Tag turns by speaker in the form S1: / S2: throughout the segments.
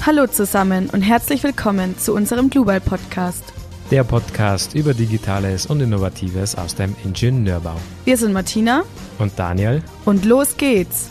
S1: Hallo zusammen und herzlich willkommen zu unserem Global Podcast.
S2: Der Podcast über Digitales und Innovatives aus dem Ingenieurbau.
S1: Wir sind Martina
S2: und Daniel
S1: und los geht's!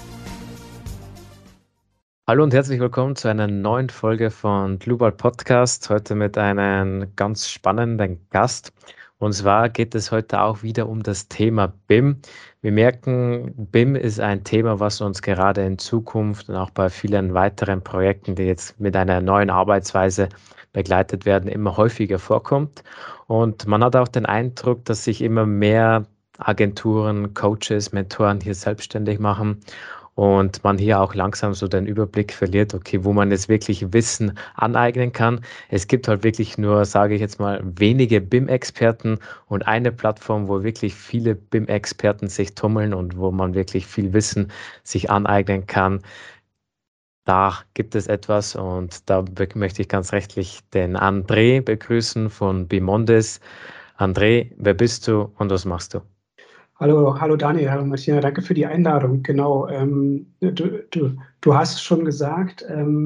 S2: Hallo und herzlich willkommen zu einer neuen Folge von Global Podcast. Heute mit einem ganz spannenden Gast. Und zwar geht es heute auch wieder um das Thema BIM. Wir merken, BIM ist ein Thema, was uns gerade in Zukunft und auch bei vielen weiteren Projekten, die jetzt mit einer neuen Arbeitsweise begleitet werden, immer häufiger vorkommt. Und man hat auch den Eindruck, dass sich immer mehr Agenturen, Coaches, Mentoren hier selbstständig machen. Und man hier auch langsam so den Überblick verliert, okay, wo man jetzt wirklich Wissen aneignen kann. Es gibt halt wirklich nur, sage ich jetzt mal, wenige BIM-Experten und eine Plattform, wo wirklich viele BIM-Experten sich tummeln und wo man wirklich viel Wissen sich aneignen kann. Da gibt es etwas und da möchte ich ganz rechtlich den André begrüßen von BIMondes. André, wer bist du und was machst du?
S3: Hallo Daniel, hallo Martina, danke für die Einladung. Genau, du hast es schon gesagt,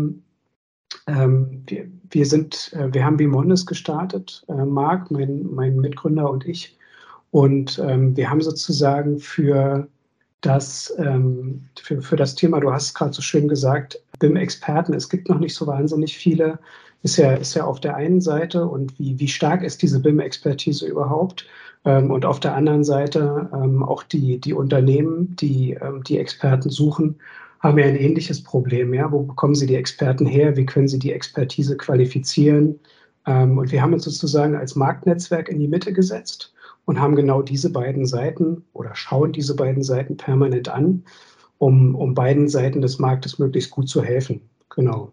S3: wir haben BIMondes gestartet, Marc, mein Mitgründer und ich. Und wir haben sozusagen für das Thema, du hast es gerade so schön gesagt, BIM-Experten, es gibt noch nicht so wahnsinnig viele, ist ja auf der einen Seite und wie stark ist diese BIM-Expertise überhaupt? Und auf der anderen Seite auch die Unternehmen, die Experten suchen, haben ja ein ähnliches Problem. Ja? Wo bekommen sie die Experten her? Wie können sie die Expertise qualifizieren? Und wir haben uns sozusagen als Marktnetzwerk in die Mitte gesetzt und haben genau diese beiden Seiten oder schauen diese beiden Seiten permanent an, um beiden Seiten des Marktes möglichst gut zu helfen. Genau.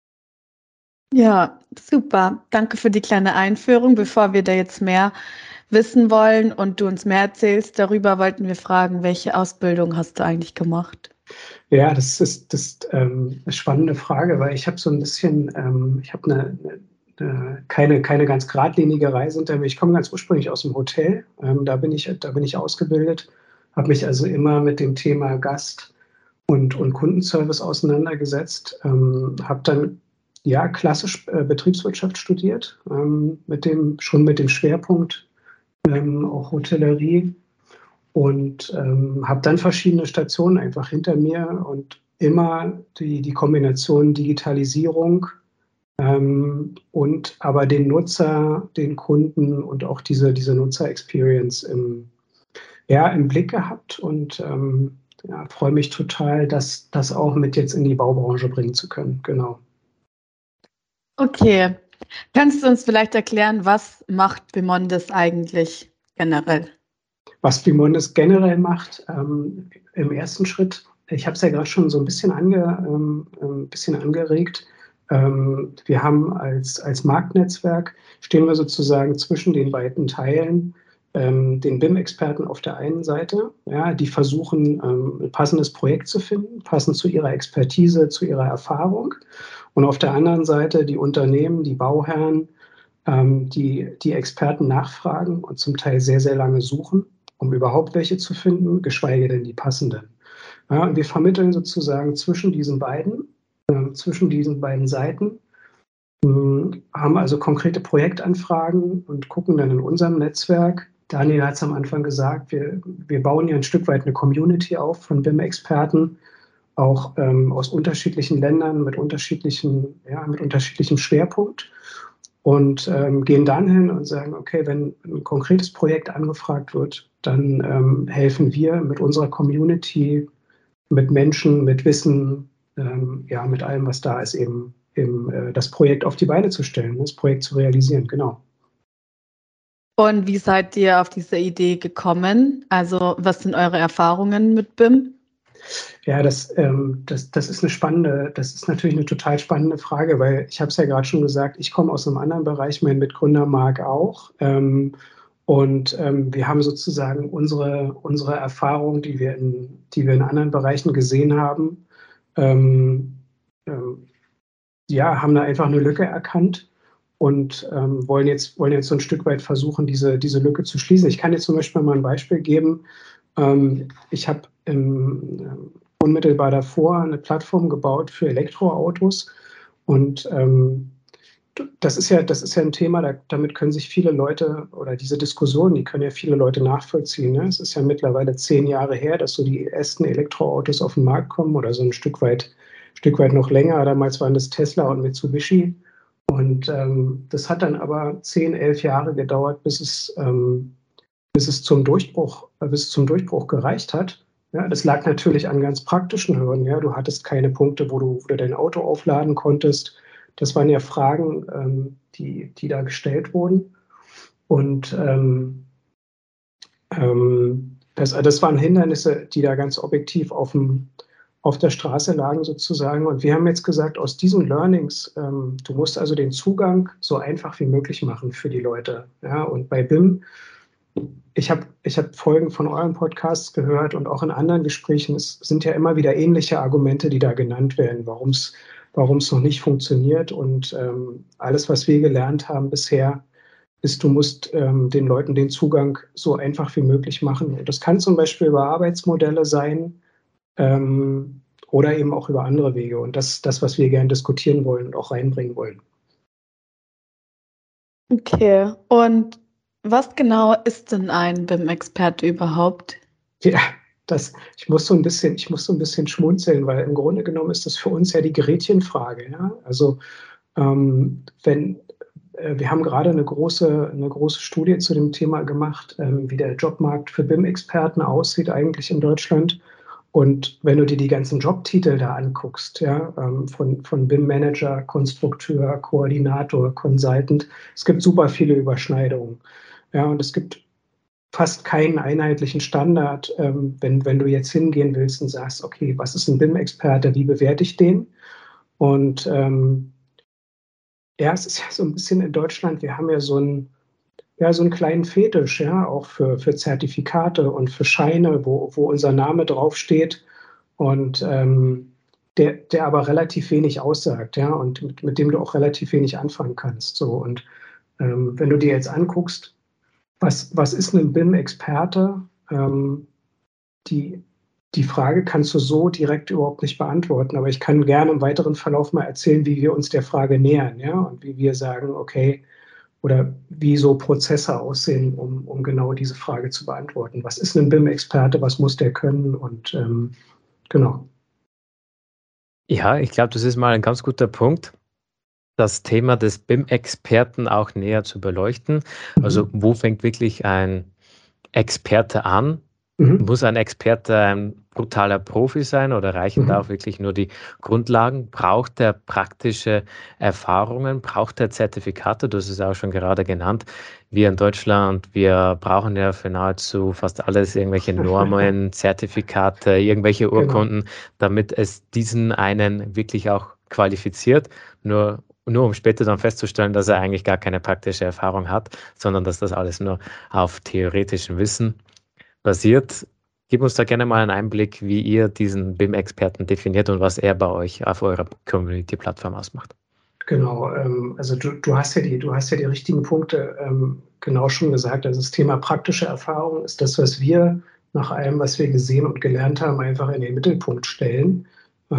S1: Ja, super. Danke für die kleine Einführung. Bevor wir da jetzt mehr wissen wollen und du uns mehr erzählst darüber, wollten wir fragen, welche Ausbildung hast du eigentlich gemacht?
S3: Ja, das ist eine spannende Frage, weil ich habe so ein bisschen, ich habe keine ganz geradlinige Reise hinter mir. Ich komme ganz ursprünglich aus dem Hotel. Da bin ich ausgebildet, habe mich also immer mit dem Thema Gast und Kundenservice auseinandergesetzt, habe dann ja klassisch Betriebswirtschaft studiert, schon mit dem Schwerpunkt auch Hotellerie. Und habe dann verschiedene Stationen einfach hinter mir und immer die Kombination Digitalisierung und aber den Nutzer, den Kunden und auch diese Nutzer-Experience im Blick gehabt und freue mich total, das auch mit jetzt in die Baubranche bringen zu können. Genau.
S1: Okay, kannst du uns vielleicht erklären, was macht BIMondes eigentlich generell?
S3: Was BIMondes generell macht, im ersten Schritt, ich habe es ja gerade schon so ein bisschen angeregt. Wir haben als Marktnetzwerk, stehen wir sozusagen zwischen den beiden Teilen, den BIM-Experten auf der einen Seite, ja, die versuchen, ein passendes Projekt zu finden, passend zu ihrer Expertise, zu ihrer Erfahrung. Und auf der anderen Seite die Unternehmen, die Bauherren, die Experten nachfragen und zum Teil sehr, sehr lange suchen, um überhaupt welche zu finden, geschweige denn die passenden. Ja, und wir vermitteln sozusagen zwischen diesen beiden Seiten, haben also konkrete Projektanfragen und gucken dann in unserem Netzwerk. Daniel hat es am Anfang gesagt, wir bauen ja ein Stück weit eine Community auf von BIM-Experten, auch aus unterschiedlichen Ländern mit unterschiedlichem Schwerpunkt. Und gehen dann hin und sagen, okay, wenn ein konkretes Projekt angefragt wird, dann helfen wir mit unserer Community, mit Menschen, mit Wissen, mit allem, was da ist, eben das Projekt auf die Beine zu stellen, das Projekt zu realisieren, genau.
S1: Und wie seid ihr auf diese Idee gekommen? Also, was sind eure Erfahrungen mit BIM?
S3: Ja, das ist natürlich eine total spannende Frage, weil ich habe es ja gerade schon gesagt, ich komme aus einem anderen Bereich, mein Mitgründer Marc auch. Wir haben sozusagen unsere Erfahrung, die wir in anderen Bereichen gesehen haben, haben da einfach eine Lücke erkannt und wollen jetzt so ein Stück weit versuchen, diese Lücke zu schließen. Ich kann jetzt zum Beispiel mal ein Beispiel geben. Ich habe unmittelbar davor eine Plattform gebaut für Elektroautos Und das ist ja ein Thema, damit können sich viele Leute oder diese Diskussion, die können ja viele Leute nachvollziehen. Ne? Es ist ja mittlerweile 10 Jahre her, dass so die ersten Elektroautos auf den Markt kommen oder so ein Stück weit noch länger. Damals waren das Tesla und Mitsubishi. Und das hat dann aber 10, 11 Jahre gedauert, bis es zum Durchbruch gereicht hat. Ja, das lag natürlich an ganz praktischen Hürden. Ja. Du hattest keine Punkte, wo du dein Auto aufladen konntest. Das waren ja Fragen, die da gestellt wurden. Und das waren Hindernisse, die da ganz objektiv auf der Straße lagen sozusagen. Und wir haben jetzt gesagt, aus diesen Learnings, du musst also den Zugang so einfach wie möglich machen für die Leute. Ja, und bei BIM, ich hab Folgen von euren Podcasts gehört und auch in anderen Gesprächen, es sind ja immer wieder ähnliche Argumente, die da genannt werden, warum es noch nicht funktioniert. Und alles, was wir gelernt haben bisher, ist, du musst den Leuten den Zugang so einfach wie möglich machen. Und das kann zum Beispiel über Arbeitsmodelle sein, oder eben auch über andere Wege. Und das, was wir gerne diskutieren wollen und auch reinbringen wollen.
S1: Okay, und was genau ist denn ein BIM-Experte überhaupt?
S3: Ja, ich muss so ein bisschen schmunzeln, weil im Grunde genommen ist das für uns ja die Gretchenfrage. Ja? Also wir haben gerade eine große Studie zu dem Thema gemacht, wie der Jobmarkt für BIM-Experten aussieht eigentlich in Deutschland. Und wenn du dir die ganzen Jobtitel da anguckst, ja, von BIM-Manager, Konstrukteur, Koordinator, Consultant, es gibt super viele Überschneidungen. Ja, und es gibt fast keinen einheitlichen Standard, wenn du jetzt hingehen willst und sagst, okay, was ist ein BIM-Experte, wie bewerte ich den? Und ja, es ist ja so ein bisschen in Deutschland, wir haben ja so einen kleinen Fetisch, ja, auch für Zertifikate und für Scheine, wo unser Name draufsteht und der aber relativ wenig aussagt, ja, und mit dem du auch relativ wenig anfangen kannst. So. Und wenn du dir jetzt anguckst, was ist ein BIM-Experte? Die Frage kannst du so direkt überhaupt nicht beantworten, aber ich kann gerne im weiteren Verlauf mal erzählen, wie wir uns der Frage nähern, ja, und wie wir sagen, okay, oder wie so Prozesse aussehen, um genau diese Frage zu beantworten. Was ist ein BIM-Experte? Was muss der können? Und genau.
S2: Ja, ich glaube, das ist mal ein ganz guter Punkt, das Thema des BIM-Experten auch näher zu beleuchten. Also, wo fängt wirklich ein Experte an?
S3: Mhm.
S2: Muss ein Experte ein brutaler Profi sein oder reichen da auch wirklich nur die Grundlagen? Braucht er praktische Erfahrungen? Braucht er Zertifikate? Du hast es auch schon gerade genannt. Wir in Deutschland, wir brauchen ja für nahezu fast alles irgendwelche Normen, Zertifikate, irgendwelche
S3: Genau.
S2: Urkunden, damit es diesen einen wirklich auch qualifiziert. Nur um später dann festzustellen, dass er eigentlich gar keine praktische Erfahrung hat, sondern dass das alles nur auf theoretischem Wissen basiert. Gib uns da gerne mal einen Einblick, wie ihr diesen BIM-Experten definiert und was er bei euch auf eurer Community-Plattform ausmacht.
S3: Genau, also du hast ja die richtigen Punkte genau schon gesagt. Also das Thema praktische Erfahrung ist das, was wir nach allem, was wir gesehen und gelernt haben, einfach in den Mittelpunkt stellen.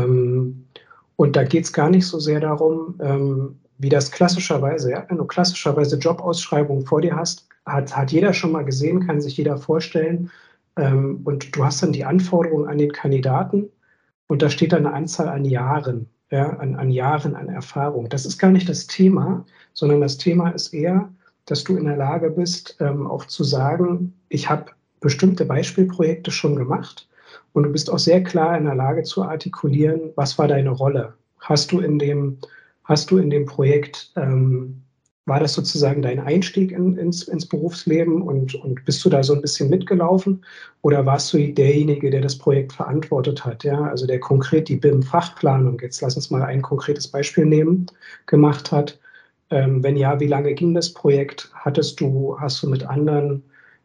S3: Und da geht es gar nicht so sehr darum, wie das klassischerweise, ja, wenn du klassischerweise Jobausschreibungen vor dir hast, hat jeder schon mal gesehen, kann sich jeder vorstellen. Und du hast dann die Anforderungen an den Kandidaten und da steht dann eine Anzahl an Jahren, ja, an Jahren an Erfahrung. Das ist gar nicht das Thema, sondern das Thema ist eher, dass du in der Lage bist, auch zu sagen, ich habe bestimmte Beispielprojekte schon gemacht und du bist auch sehr klar in der Lage zu artikulieren, was war deine Rolle? Hast du in dem Projekt, war das sozusagen dein Einstieg ins Berufsleben und bist du da so ein bisschen mitgelaufen oder warst du derjenige, der das Projekt verantwortet hat? Ja? Also der konkret die BIM-Fachplanung, jetzt lass uns mal ein konkretes Beispiel nehmen, gemacht hat. Wenn ja, wie lange ging das Projekt? Hast du mit anderen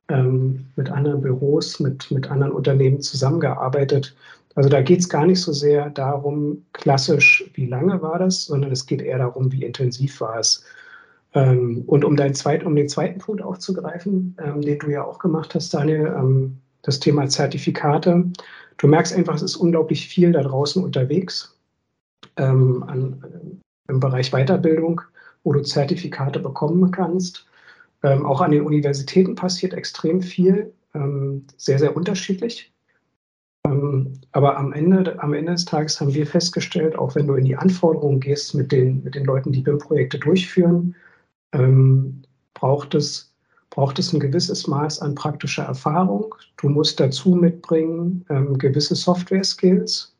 S3: Büros, mit anderen Unternehmen zusammengearbeitet? Also da geht es gar nicht so sehr darum, klassisch, wie lange war das, sondern es geht eher darum, wie intensiv war es. Und um den zweiten Punkt aufzugreifen, den du ja auch gemacht hast, Daniel, das Thema Zertifikate. Du merkst einfach, es ist unglaublich viel da draußen unterwegs an im Bereich Weiterbildung, wo du Zertifikate bekommen kannst. Auch an den Universitäten passiert extrem viel, sehr, sehr unterschiedlich. Aber am Ende des Tages haben wir festgestellt, auch wenn du in die Anforderungen gehst mit den Leuten, die BIM-Projekte durchführen, braucht es ein gewisses Maß an praktischer Erfahrung. Du musst dazu mitbringen gewisse Software-Skills,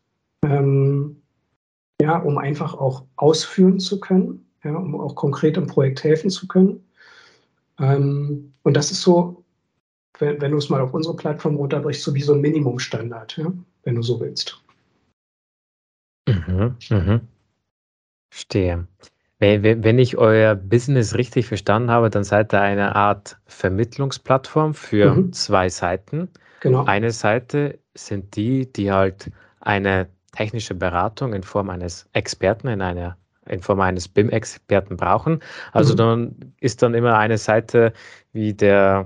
S3: ja, um einfach auch ausführen zu können, ja, um auch konkret im Projekt helfen zu können. Und das ist so, wenn du es mal auf unsere Plattform runterbrichst, so wie so ein Minimumstandard, ja, wenn du so willst.
S2: Verstehe. Wenn ich euer Business richtig verstanden habe, dann seid ihr eine Art Vermittlungsplattform für zwei Seiten.
S3: Genau.
S2: Eine Seite sind die halt eine technische Beratung in Form eines Experten, in Form eines BIM-Experten brauchen. Also dann ist dann immer eine Seite wie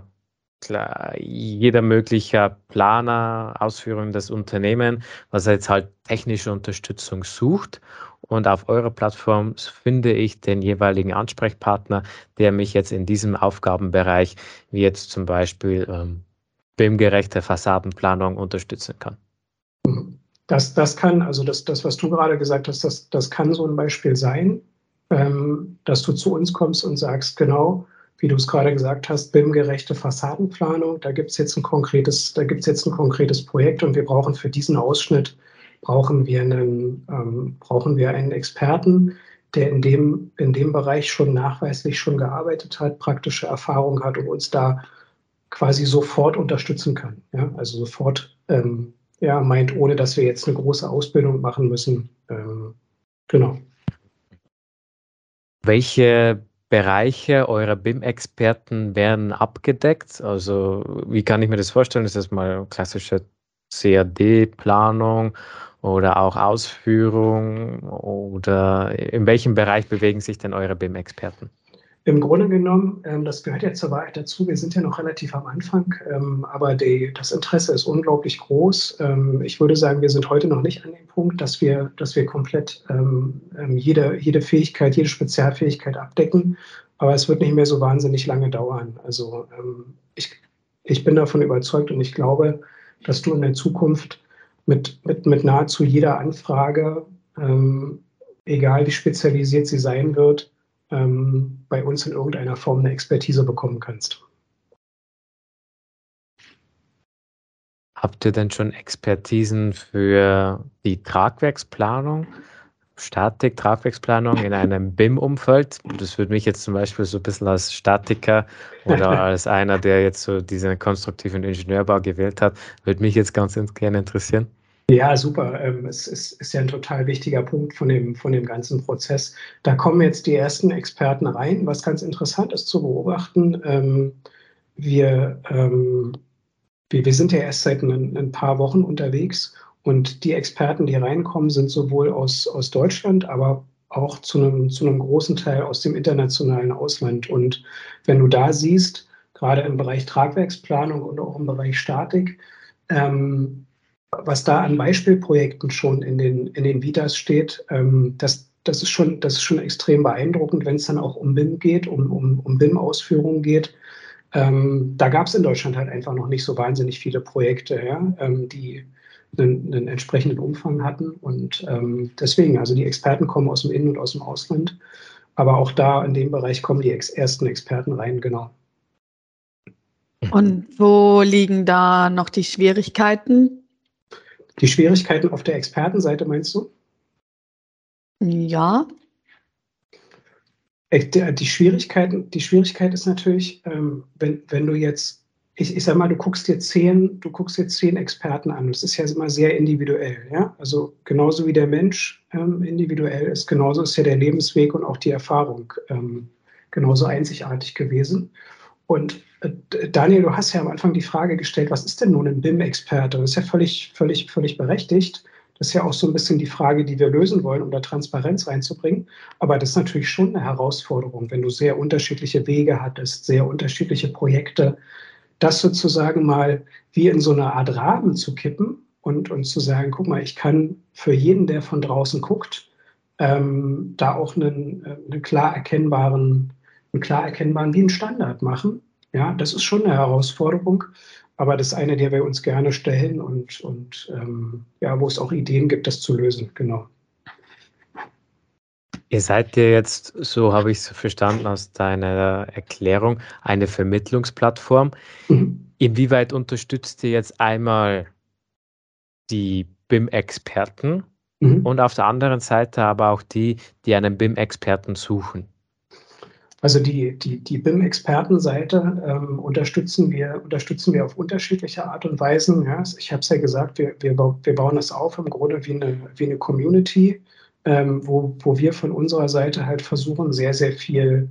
S2: jeder möglicher Planer, Ausführung des Unternehmens, was er jetzt halt technische Unterstützung sucht. Und auf eurer Plattform finde ich den jeweiligen Ansprechpartner, der mich jetzt in diesem Aufgabenbereich, wie jetzt zum Beispiel BIM-gerechte Fassadenplanung, unterstützen kann.
S3: Das kann, also das, was du gerade gesagt hast, das kann so ein Beispiel sein, dass du zu uns kommst und sagst, genau, wie du es gerade gesagt hast, BIM-gerechte Fassadenplanung, da gibt es jetzt ein konkretes Projekt und wir brauchen für diesen Ausschnitt brauchen wir einen Experten, der in dem Bereich schon nachweislich schon gearbeitet hat, praktische Erfahrung hat und uns da quasi sofort unterstützen kann. Ja? Also sofort meint, ohne dass wir jetzt eine große Ausbildung machen müssen. Genau.
S2: Welche Bereiche eurer BIM-Experten werden abgedeckt? Also wie kann ich mir das vorstellen? Ist das mal klassische CAD-Planung oder auch Ausführung? Oder in welchem Bereich bewegen sich denn eure BIM-Experten?
S3: Im Grunde genommen, das gehört ja zur Wahrheit dazu, wir sind ja noch relativ am Anfang, aber das Interesse ist unglaublich groß. Ich würde sagen, wir sind heute noch nicht an dem Punkt, dass wir komplett jede Fähigkeit, jede Spezialfähigkeit abdecken, aber es wird nicht mehr so wahnsinnig lange dauern. Also ich bin davon überzeugt und ich glaube, dass du in der Zukunft mit nahezu jeder Anfrage, egal wie spezialisiert sie sein wird, bei uns in irgendeiner Form eine Expertise bekommen kannst.
S2: Habt ihr denn schon Expertisen für die Tragwerksplanung, Statik, Tragwerksplanung in einem BIM-Umfeld? Das würde mich jetzt zum Beispiel so ein bisschen als Statiker oder als einer, der jetzt so diesen konstruktiven Ingenieurbau gewählt hat, würde mich jetzt ganz gerne interessieren.
S3: Ja, super. Es ist ja ein total wichtiger Punkt von dem ganzen Prozess. Da kommen jetzt die ersten Experten rein, was ganz interessant ist zu beobachten. Wir sind ja erst seit ein paar Wochen unterwegs und die Experten, die reinkommen, sind sowohl aus Deutschland, aber auch zu einem großen Teil aus dem internationalen Ausland. Und wenn du da siehst, gerade im Bereich Tragwerksplanung und auch im Bereich Statik, was da an Beispielprojekten schon in den Vitas steht, das ist schon extrem beeindruckend, wenn es dann auch um BIM geht, um BIM-Ausführungen geht. Da gab es in Deutschland halt einfach noch nicht so wahnsinnig viele Projekte, ja, die einen entsprechenden Umfang hatten. Und deswegen, also die Experten kommen aus dem In- und aus dem Ausland. Aber auch da in dem Bereich kommen die ersten Experten rein, genau.
S1: Und wo liegen da noch die Schwierigkeiten?
S3: Die Schwierigkeiten auf der Expertenseite, meinst du?
S1: Ja.
S3: Die Schwierigkeit ist natürlich, wenn du jetzt, ich sag mal, du guckst dir 10 Experten an. Das ist ja immer sehr individuell, ja. Also genauso wie der Mensch individuell ist, genauso ist ja der Lebensweg und auch die Erfahrung genauso einzigartig gewesen. Und Daniel, du hast ja am Anfang die Frage gestellt, was ist denn nun ein BIM-Experte? Das ist ja völlig berechtigt. Das ist ja auch so ein bisschen die Frage, die wir lösen wollen, um da Transparenz reinzubringen. Aber das ist natürlich schon eine Herausforderung, wenn du sehr unterschiedliche Wege hattest, sehr unterschiedliche Projekte, das sozusagen mal wie in so eine Art Rahmen zu kippen und zu sagen, guck mal, ich kann für jeden, der von draußen guckt, da auch einen klar erkennbaren, wie einen Standard machen. Ja, das ist schon eine Herausforderung, aber das ist eine, der wir uns gerne stellen und ja, wo es auch Ideen gibt, das zu lösen. Genau.
S2: Ihr seid ja jetzt, so habe ich es verstanden aus deiner Erklärung, eine Vermittlungsplattform.
S3: Mhm.
S2: Inwieweit unterstützt ihr jetzt einmal die BIM-Experten
S3: Mhm.
S2: und auf der anderen Seite aber auch die, die einen BIM-Experten suchen?
S3: Also die BIM-Expertenseite unterstützen wir auf unterschiedliche Art und Weisen. Ja. Ich habe es ja gesagt, wir bauen das auf im Grunde wie eine Community, wo wir von unserer Seite halt versuchen, sehr, sehr viel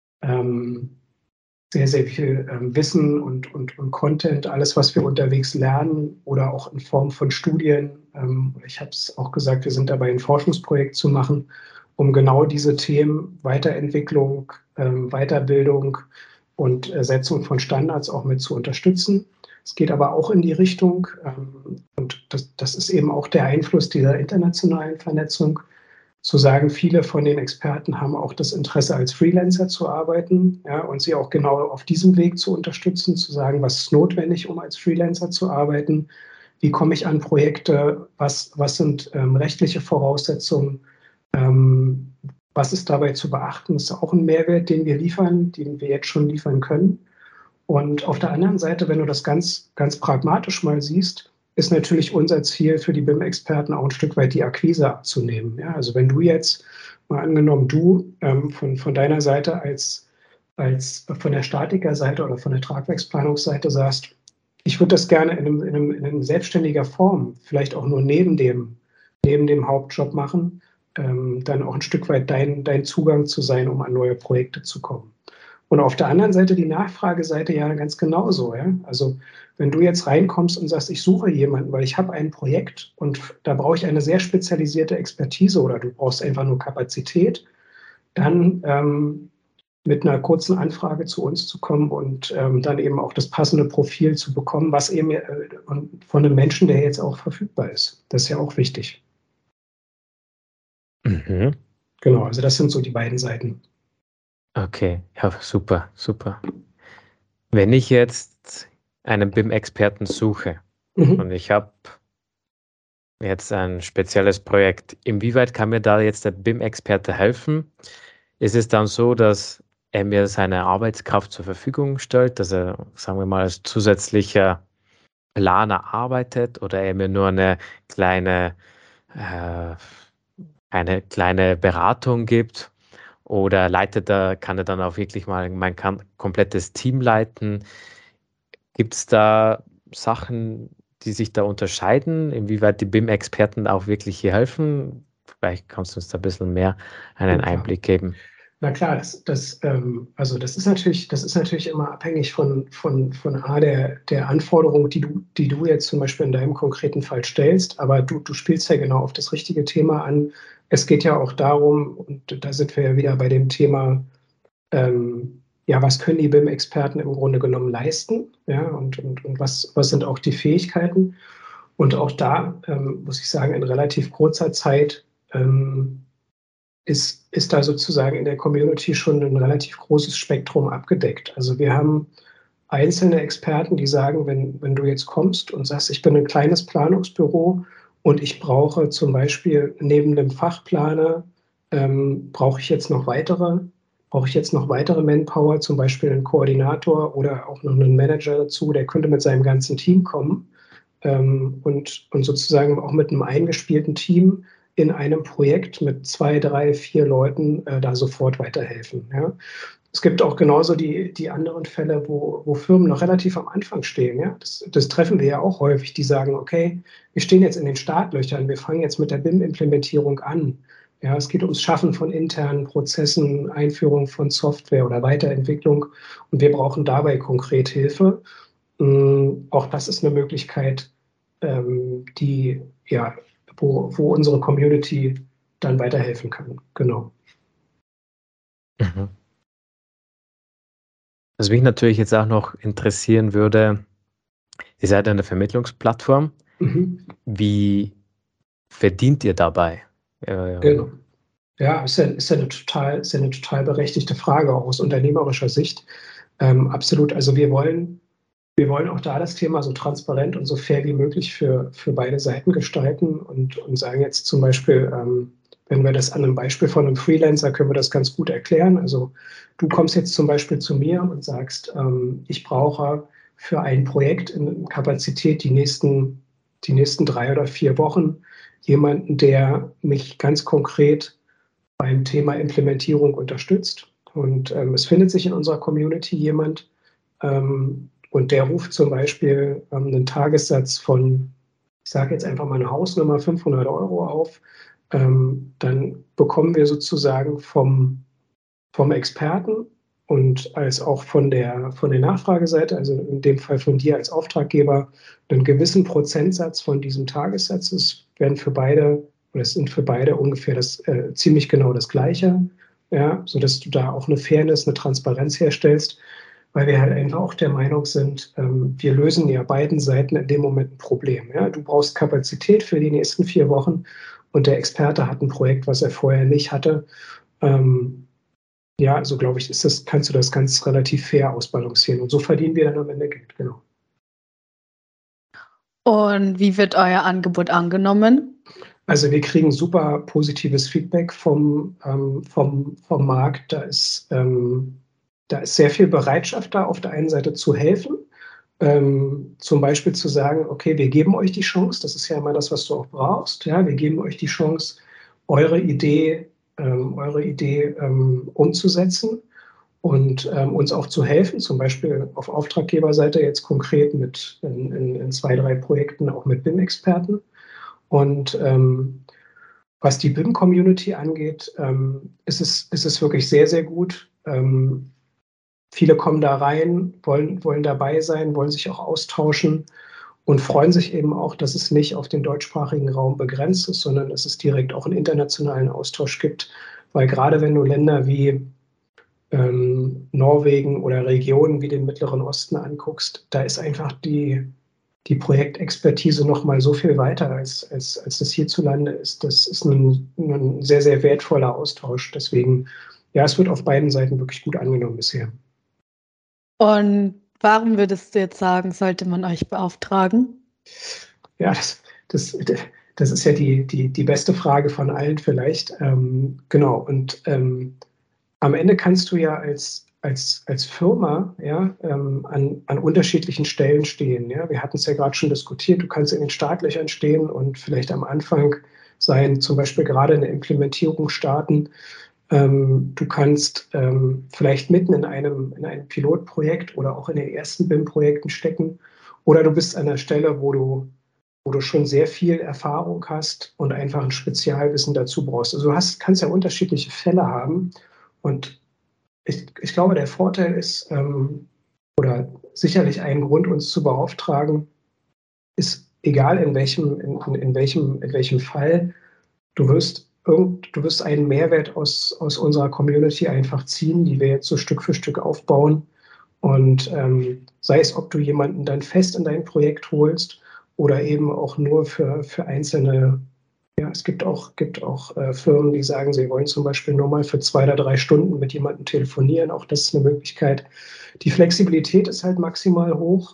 S3: Wissen und Content, alles, was wir unterwegs lernen oder auch in Form von Studien. Ich habe es auch gesagt, wir sind dabei, ein Forschungsprojekt zu machen, um genau diese Themen Weiterentwicklung, Weiterbildung und Setzung von Standards auch mit zu unterstützen. Es geht aber auch in die Richtung, und das ist eben auch der Einfluss dieser internationalen Vernetzung, zu sagen, viele von den Experten haben auch das Interesse, als Freelancer zu arbeiten, ja, und sie auch genau auf diesem Weg zu unterstützen, zu sagen, was ist notwendig, um als Freelancer zu arbeiten, wie komme ich an Projekte, was sind rechtliche Voraussetzungen, was ist dabei zu beachten, das ist auch ein Mehrwert, den wir liefern, den wir jetzt schon liefern können. Und auf der anderen Seite, wenn du das ganz, ganz pragmatisch mal siehst, ist natürlich unser Ziel für die BIM-Experten auch ein Stück weit die Akquise abzunehmen. Ja, also wenn du jetzt, mal angenommen, du von deiner Seite als von der Statikerseite oder von der Tragwerksplanungsseite sagst, ich würde das gerne in einem selbstständiger Form, vielleicht auch nur neben dem Hauptjob machen, dann auch ein Stück weit dein Zugang zu sein, um an neue Projekte zu kommen. Und auf der anderen Seite die Nachfrageseite ja ganz genauso. Ja? Also wenn du jetzt reinkommst und sagst, ich suche jemanden, weil ich habe ein Projekt und da brauche ich eine sehr spezialisierte Expertise oder du brauchst einfach nur Kapazität, dann mit einer kurzen Anfrage zu uns zu kommen und dann eben auch das passende Profil zu bekommen, was eben von einem Menschen, der jetzt auch verfügbar ist. Das ist ja auch wichtig.
S2: Mhm.
S3: Genau, also das sind so die beiden Seiten.
S2: Okay, ja, super, super. Wenn ich jetzt einen BIM-Experten suche und
S3: Mhm.
S2: ich habe jetzt ein spezielles Projekt, inwieweit kann mir da jetzt der BIM-Experte helfen? Ist es dann so, dass er mir seine Arbeitskraft zur Verfügung stellt, dass er, sagen wir mal, als zusätzlicher Planer arbeitet oder er mir nur kleine, äh, eine kleine Beratung gibt? Oder kann er dann auch wirklich mal mein komplettes Team leiten? Gibt es da Sachen, die sich da unterscheiden, inwieweit die BIM-Experten auch wirklich hier helfen? Vielleicht kannst du uns da ein bisschen mehr einen
S3: Na klar.
S2: Einblick geben.
S3: Na klar, also das ist natürlich immer abhängig von der Anforderung, die du jetzt zum Beispiel in deinem konkreten Fall stellst. Aber du spielst ja genau auf das richtige Thema an. Es geht ja auch darum, und da sind wir ja wieder bei dem Thema, ja, was können die BIM-Experten im Grunde genommen leisten? Ja, und was sind auch die Fähigkeiten? Und auch da muss ich sagen, in relativ kurzer Zeit ist da sozusagen in der Community schon ein relativ großes Spektrum abgedeckt. Also wir haben einzelne Experten, die sagen, wenn du jetzt kommst und sagst, ich bin ein kleines Planungsbüro und ich brauche zum Beispiel neben dem Fachplaner, brauche ich jetzt noch weitere Manpower, zum Beispiel einen Koordinator oder auch noch einen Manager dazu, der könnte mit seinem ganzen Team kommen, und sozusagen auch mit einem eingespielten Team in einem Projekt mit 2, 3, 4 Leuten da sofort weiterhelfen. Ja. Es gibt auch genauso die anderen Fälle, wo Firmen noch relativ am Anfang stehen. Ja. Das treffen wir ja auch häufig, die sagen, okay, wir stehen jetzt in den Startlöchern, wir fangen jetzt mit der BIM-Implementierung an. Ja, es geht ums Schaffen von internen Prozessen, Einführung von Software oder Weiterentwicklung und wir brauchen dabei konkret Hilfe. Auch das ist eine Möglichkeit, die, ja, wo unsere Community dann weiterhelfen kann. Genau.
S2: Mhm. Was mich natürlich jetzt auch noch interessieren würde, ihr seid eine Vermittlungsplattform.
S3: Mhm.
S2: Wie verdient ihr dabei?
S3: Genau. Ja, ist ja eine total berechtigte Frage, auch aus unternehmerischer Sicht. Absolut. Also wir wollen auch da das Thema so transparent und so fair wie möglich für beide Seiten gestalten und sagen jetzt zum Beispiel, wenn wir das an einem Beispiel von einem Freelancer, können wir das ganz gut erklären. Also du kommst jetzt zum Beispiel zu mir und sagst, ich brauche für ein Projekt in Kapazität die nächsten 3 oder 4 Wochen jemanden, der mich ganz konkret beim Thema Implementierung unterstützt. Und es findet sich in unserer Community jemand, und der ruft zum Beispiel einen Tagessatz von, ich sage jetzt einfach mal eine Hausnummer, 500 € auf. Dann bekommen wir sozusagen vom Experten und als auch von der Nachfrageseite, also in dem Fall von dir als Auftraggeber, einen gewissen Prozentsatz von diesem Tagessatz. Es werden für beide, oder es sind für beide ungefähr ziemlich genau das Gleiche, ja, sodass du da auch eine Fairness, eine Transparenz herstellst, weil wir halt einfach auch der Meinung sind, wir lösen ja beiden Seiten in dem Moment ein Problem. Ja? Du brauchst Kapazität für die nächsten 4 Wochen und der Experte hat ein Projekt, was er vorher nicht hatte. Ja, so glaube ich, kannst du das ganz relativ fair ausbalancieren. Und so verdienen wir dann am Ende Geld, genau.
S1: Und wie wird euer Angebot angenommen?
S3: Also wir kriegen super positives Feedback vom Markt. Da ist sehr viel Bereitschaft da, auf der einen Seite zu helfen. Zum Beispiel zu sagen, okay, wir geben euch die Chance, das ist ja immer das, was du auch brauchst. Ja, wir geben euch die Chance, eure Idee umzusetzen und uns auch zu helfen, zum Beispiel auf Auftraggeberseite jetzt konkret in 2, 3 Projekten auch mit BIM-Experten. Und was die BIM-Community angeht, ist es wirklich sehr, sehr gut. Viele kommen da rein, wollen dabei sein, wollen sich auch austauschen und freuen sich eben auch, dass es nicht auf den deutschsprachigen Raum begrenzt ist, sondern dass es direkt auch einen internationalen Austausch gibt. Weil gerade wenn du Länder wie Norwegen oder Regionen wie den Mittleren Osten anguckst, da ist einfach die Projektexpertise noch mal so viel weiter, als das hierzulande ist. Das ist ein sehr, sehr wertvoller Austausch. Deswegen, ja, es wird auf beiden Seiten wirklich gut angenommen bisher.
S1: Und warum würdest du jetzt sagen, sollte man euch beauftragen?
S3: Ja, das ist ja die beste Frage von allen vielleicht. Genau, und am Ende kannst du ja als Firma, ja, an unterschiedlichen Stellen stehen. Ja? Wir hatten es ja gerade schon diskutiert, du kannst in den Startlöchern stehen und vielleicht am Anfang sein, zum Beispiel gerade eine Implementierung starten. Du kannst vielleicht mitten in einem Pilotprojekt oder auch in den ersten BIM-Projekten stecken. Oder du bist an der Stelle, wo du schon sehr viel Erfahrung hast und einfach ein Spezialwissen dazu brauchst. Also kannst ja unterschiedliche Fälle haben. Und ich glaube, der Vorteil ist, oder sicherlich ein Grund, uns zu beauftragen, ist, egal in welchem Fall, du wirst einen Mehrwert aus unserer Community einfach ziehen, die wir jetzt so Stück für Stück aufbauen. Und sei es, ob du jemanden dann fest in dein Projekt holst oder eben auch nur für einzelne, ja, es gibt auch Firmen, die sagen, sie wollen zum Beispiel nur mal für 2 oder 3 Stunden mit jemandem telefonieren. Auch das ist eine Möglichkeit. Die Flexibilität ist halt maximal hoch.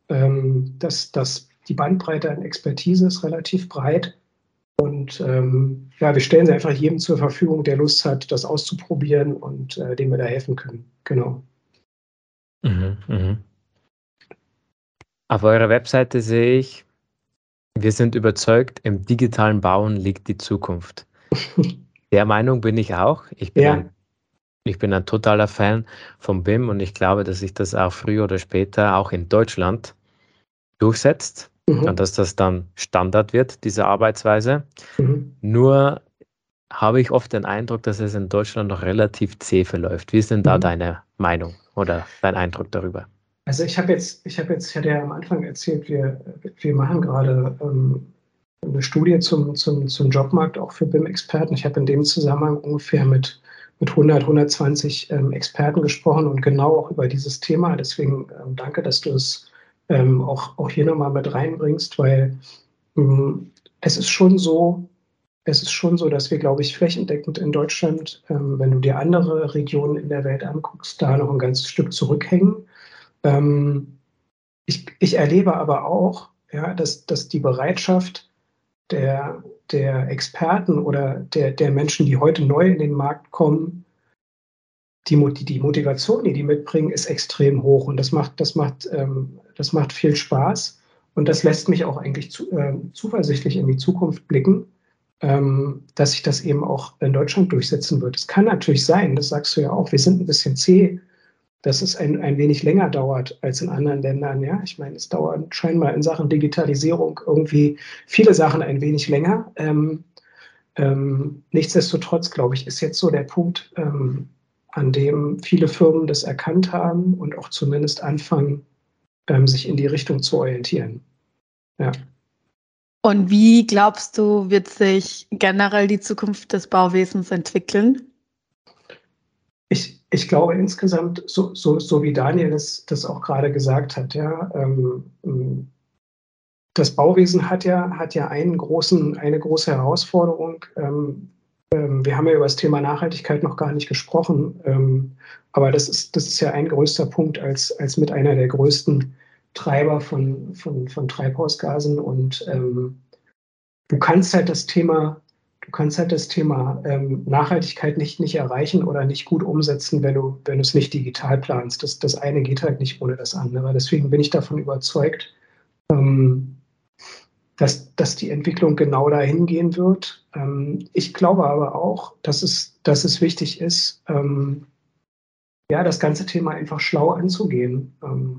S3: Die Bandbreite an Expertise ist relativ breit. Und ja, wir stellen sie einfach jedem zur Verfügung, der Lust hat, das auszuprobieren und dem wir da helfen können. Genau.
S2: Mhm, mhm. Auf eurer Webseite sehe ich, wir sind überzeugt, im digitalen Bauen liegt die Zukunft. Der Meinung bin ich auch. Ich bin
S3: Ja.
S2: ein totaler Fan vom BIM und ich glaube, dass sich das auch früher oder später auch in Deutschland durchsetzt und dass das dann Standard wird, diese Arbeitsweise. Nur habe ich oft den Eindruck, dass es in Deutschland noch relativ zäh verläuft. Wie ist denn da deine Meinung oder dein Eindruck darüber?
S3: Also ich hatte ja am Anfang erzählt, wir machen gerade eine Studie zum Jobmarkt auch für BIM-Experten. Ich habe in dem Zusammenhang ungefähr mit 100, 120 Experten gesprochen und genau auch über dieses Thema. Deswegen danke, dass du es auch hier nochmal mit reinbringst, weil es ist schon so, es ist schon so, dass wir, glaube ich, flächendeckend in Deutschland, wenn du dir andere Regionen in der Welt anguckst, da noch ein ganzes Stück zurückhängen. Ich erlebe aber auch, ja, dass die Bereitschaft der Experten oder der Menschen, die heute neu in den Markt kommen, die Motivation, die mitbringen, ist extrem hoch und das macht viel Spaß und das lässt mich auch eigentlich zuversichtlich in die Zukunft blicken, dass sich das eben auch in Deutschland durchsetzen wird. Es kann natürlich sein, das sagst du ja auch, wir sind ein bisschen zäh, dass es ein wenig länger dauert als in anderen Ländern. Ja, ich meine, es dauert scheinbar in Sachen Digitalisierung irgendwie viele Sachen ein wenig länger. Nichtsdestotrotz, glaube ich, ist jetzt so der Punkt, an dem viele Firmen das erkannt haben und auch zumindest anfangen, sich in die Richtung zu orientieren. Ja.
S1: Und wie glaubst du, wird sich generell die Zukunft des Bauwesens entwickeln?
S3: Ich glaube insgesamt, so wie Daniel das auch gerade gesagt hat, ja, das Bauwesen hat ja eine große Herausforderung. Wir haben ja über das Thema Nachhaltigkeit noch gar nicht gesprochen, aber das ist ja ein größter Punkt als mit einer der größten Treiber von Treibhausgasen und du kannst halt das Thema Nachhaltigkeit nicht erreichen oder nicht gut umsetzen, wenn du es nicht digital planst. Das eine geht halt nicht ohne das andere. Deswegen bin ich davon überzeugt, dass die Entwicklung genau dahin gehen wird. Ich glaube aber auch, dass es wichtig ist, ja, das ganze Thema einfach schlau anzugehen.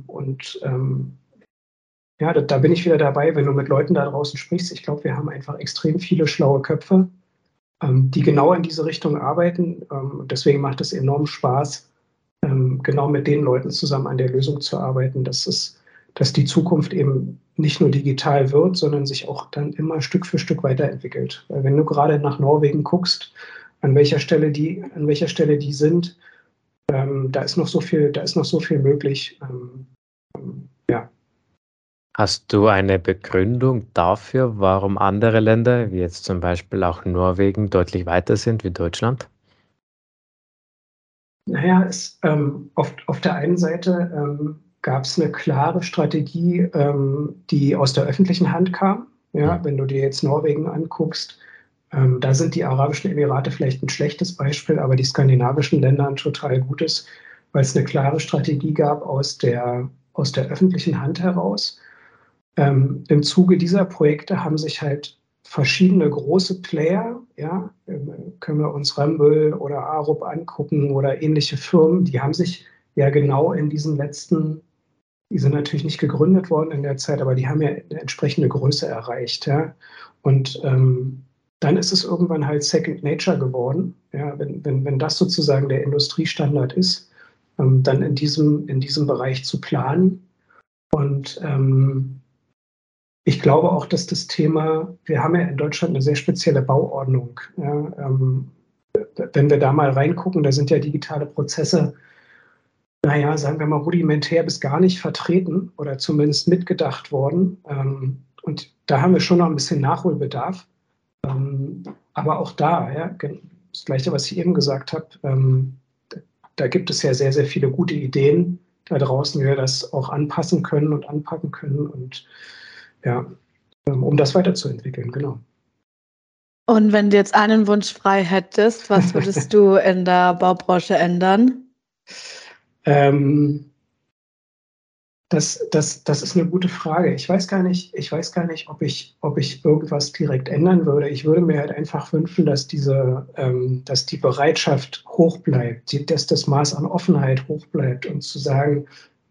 S3: Ja, da bin ich wieder dabei, wenn du mit Leuten da draußen sprichst. Ich glaube, wir haben einfach extrem viele schlaue Köpfe, die genau in diese Richtung arbeiten. Deswegen macht es enorm Spaß, genau mit den Leuten zusammen an der Lösung zu arbeiten, dass die Zukunft eben nicht nur digital wird, sondern sich auch dann immer Stück für Stück weiterentwickelt. Weil wenn du gerade nach Norwegen guckst, an welcher Stelle die sind, da ist noch so viel möglich. Ja.
S2: Hast du eine Begründung dafür, warum andere Länder, wie jetzt zum Beispiel auch Norwegen, deutlich weiter sind wie Deutschland?
S3: Naja, auf der einen Seite gab es eine klare Strategie, die aus der öffentlichen Hand kam. Ja, wenn du dir jetzt Norwegen anguckst, da sind die Arabischen Emirate vielleicht ein schlechtes Beispiel, aber die skandinavischen Länder ein total gutes, weil es eine klare Strategie gab aus der öffentlichen Hand heraus. Im Zuge dieser Projekte haben sich halt verschiedene große Player, ja, können wir uns Ramböll oder Arup angucken oder ähnliche Firmen, die haben sich ja genau in diesen letzten, die sind natürlich nicht gegründet worden in der Zeit, aber die haben ja eine entsprechende Größe erreicht. Ja. Und dann ist es irgendwann halt Second Nature geworden, ja, wenn das sozusagen der Industriestandard ist, dann in diesem Bereich zu planen. Und ich glaube auch, dass das Thema, wir haben ja in Deutschland eine sehr spezielle Bauordnung. Ja, wenn wir da mal reingucken, da sind ja digitale Prozesse, naja, sagen wir mal rudimentär bis gar nicht vertreten oder zumindest mitgedacht worden. Und da haben wir schon noch ein bisschen Nachholbedarf. Aber auch da, ja, das Gleiche, was ich eben gesagt habe, da gibt es ja sehr, sehr viele gute Ideen da draußen, wie wir das auch anpassen können und anpacken können und ja, um das weiterzuentwickeln, genau.
S1: Und wenn du jetzt einen Wunsch frei hättest, was würdest du in der Baubranche ändern?
S3: Das ist eine gute Frage. Ich weiß gar nicht, ob ich irgendwas direkt ändern würde. Ich würde mir halt einfach wünschen, dass die Bereitschaft hoch bleibt, dass das Maß an Offenheit hoch bleibt und zu sagen,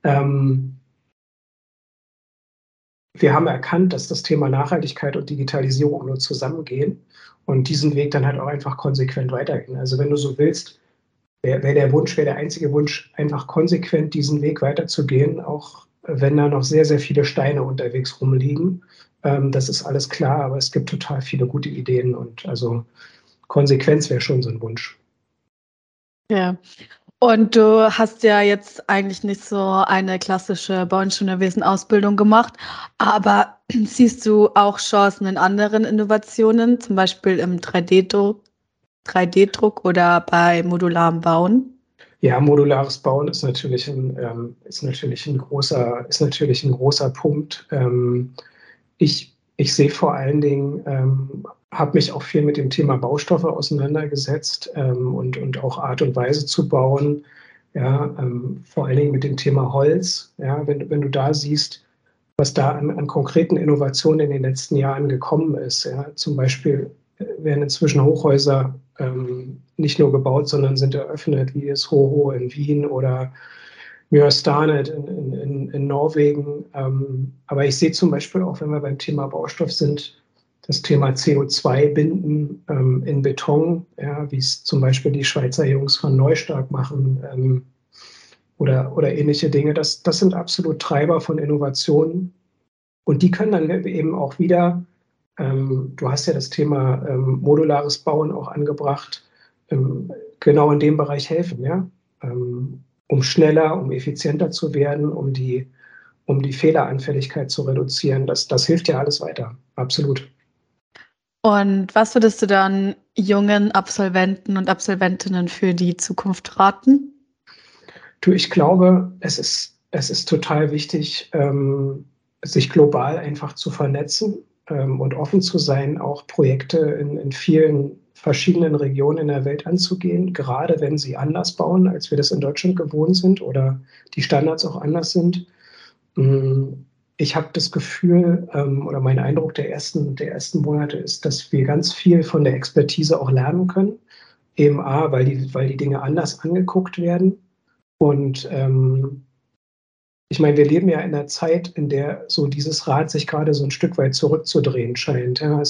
S3: wir haben erkannt, dass das Thema Nachhaltigkeit und Digitalisierung nur zusammengehen und diesen Weg dann halt auch einfach konsequent weitergehen. Also wenn du so willst, wäre der einzige Wunsch, einfach konsequent diesen Weg weiterzugehen, auch wenn da noch sehr, sehr viele Steine unterwegs rumliegen. Das ist alles klar, aber es gibt total viele gute Ideen und also Konsequenz wäre schon so ein Wunsch.
S1: Ja. Und du hast ja jetzt eigentlich nicht so eine klassische Bauingenieurwesen-Ausbildung gemacht, aber siehst du auch Chancen in anderen Innovationen, zum Beispiel im 3D-Druck oder bei modularem Bauen?
S3: Ja, modulares Bauen ist natürlich ein großer Punkt. Ich sehe vor allen Dingen, habe mich auch viel mit dem Thema Baustoffe auseinandergesetzt, und auch Art und Weise zu bauen. Ja, vor allen Dingen mit dem Thema Holz. Ja, wenn du da siehst, was da an konkreten Innovationen in den letzten Jahren gekommen ist. Ja, zum Beispiel werden inzwischen Hochhäuser nicht nur gebaut, sondern sind eröffnet, wie das Hoho in Wien oder Mjøsstanet in Norwegen. Aber ich sehe zum Beispiel auch, wenn wir beim Thema Baustoff sind, das Thema CO2-Binden in Beton, ja, wie es zum Beispiel die Schweizer Jungs von Neustark machen, oder ähnliche Dinge. Das sind absolut Treiber von Innovationen. Und die können dann eben auch wieder, du hast ja das Thema modulares Bauen auch angebracht, genau in dem Bereich helfen, ja. Um schneller, um effizienter zu werden, um die Fehleranfälligkeit zu reduzieren. Das hilft ja alles weiter, absolut.
S1: Und was würdest du dann jungen Absolventen und Absolventinnen für die Zukunft raten?
S3: Du, ich glaube, es ist total wichtig, sich global einfach zu vernetzen, und offen zu sein, auch Projekte in vielen verschiedenen Regionen in der Welt anzugehen, gerade wenn sie anders bauen, als wir das in Deutschland gewohnt sind oder die Standards auch anders sind. Ich habe das Gefühl, oder mein Eindruck der ersten Monate ist, dass wir ganz viel von der Expertise auch lernen können. Eben A, weil die Dinge anders angeguckt werden. Und ich meine, wir leben ja in einer Zeit, in der so dieses Rad sich gerade so ein Stück weit zurückzudrehen scheint. Ja,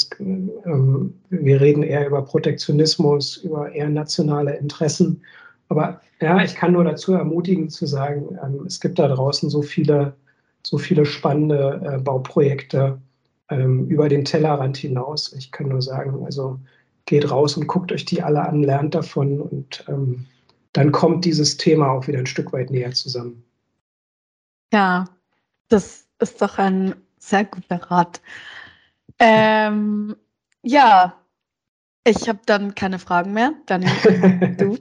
S3: wir reden eher über Protektionismus, über eher nationale Interessen. Aber ja, ich kann nur dazu ermutigen zu sagen, es gibt da draußen so viele spannende Bauprojekte über den Tellerrand hinaus. Ich kann nur sagen, also geht raus und guckt euch die alle an, lernt davon und dann kommt dieses Thema auch wieder ein Stück weit näher zusammen.
S1: Ja, das ist doch ein sehr guter Rat. Ja, ich habe dann keine Fragen mehr. Dann du.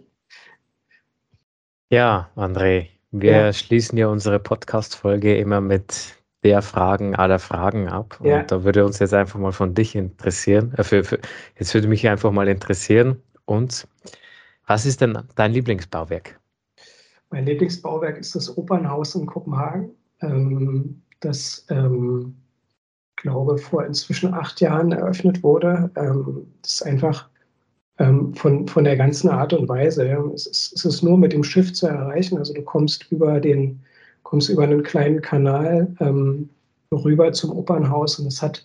S2: Ja, André, wir schließen ja unsere Podcast-Folge immer mit der Fragen aller Fragen ab.
S3: Ja.
S2: Und da würde uns jetzt einfach mal von dich interessieren, jetzt würde mich einfach mal interessieren, was ist denn dein Lieblingsbauwerk?
S3: Mein Lieblingsbauwerk ist das Opernhaus in Kopenhagen. Das, glaube vor inzwischen 8 Jahren eröffnet wurde. Das ist einfach von der ganzen Art und Weise. Ja. Es ist nur mit dem Schiff zu erreichen. Also du kommst über einen kleinen Kanal rüber zum Opernhaus und es hat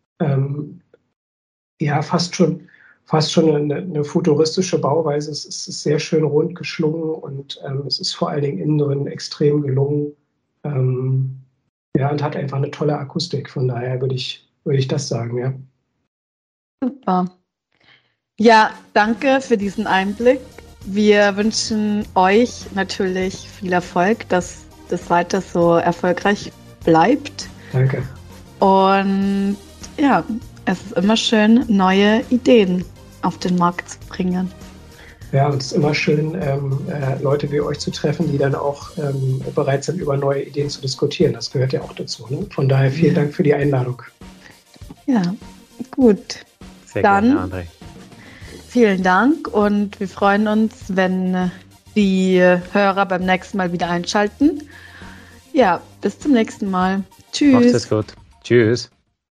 S3: ja fast schon eine futuristische Bauweise. Es ist sehr schön rund geschlungen und es ist vor allen Dingen innen drin extrem gelungen. Ja, und hat einfach eine tolle Akustik. Von daher würde ich das sagen, ja.
S1: Super. Ja, danke für diesen Einblick. Wir wünschen euch natürlich viel Erfolg, dass das weiter so erfolgreich bleibt.
S3: Danke.
S1: Und ja, es ist immer schön, neue Ideen auf den Markt zu bringen.
S3: Ja, und es ist immer schön, Leute wie euch zu treffen, die dann auch bereit sind, über neue Ideen zu diskutieren. Das gehört ja auch dazu. Ne? Von daher vielen Dank für die Einladung.
S1: Ja, gut.
S2: Sehr
S1: Dann
S2: gerne, André.
S1: Vielen Dank und wir freuen uns, wenn die Hörer beim nächsten Mal wieder einschalten. Ja, bis zum nächsten Mal. Tschüss.
S2: Macht es gut. Tschüss.